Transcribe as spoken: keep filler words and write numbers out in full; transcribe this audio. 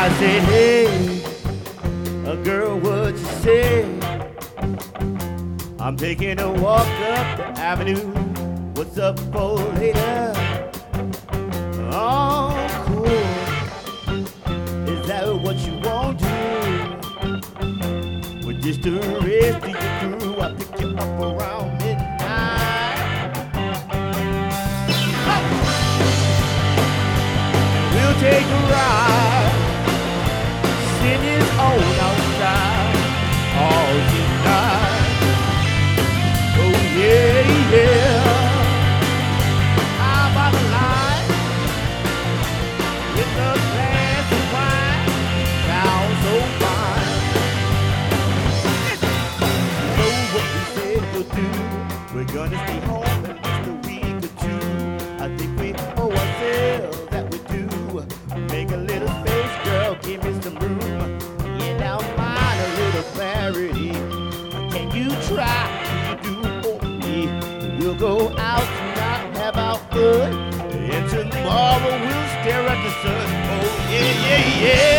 I said, hey, a girl, what you say? I'm taking a walk up the avenue. What's up for later? Oh, cool. Is that what you want to do? With just the rest of your crew, I pick you up around midnight. Oh. We'll take a ride. Singing on outside all tonight. Oh yeah, yeah. How about a line with a glass of wine? Sounds so fine. You know what we said we'll do. We're gonna stay home at least a week or two. I think we owe ourselves that we do. Make a little space, girl, give me some room. Yeah, now find a little clarity. Can you try to do for me? We'll go out tonight, have our fun, and tomorrow we'll stare at the sun. Oh yeah, yeah, yeah.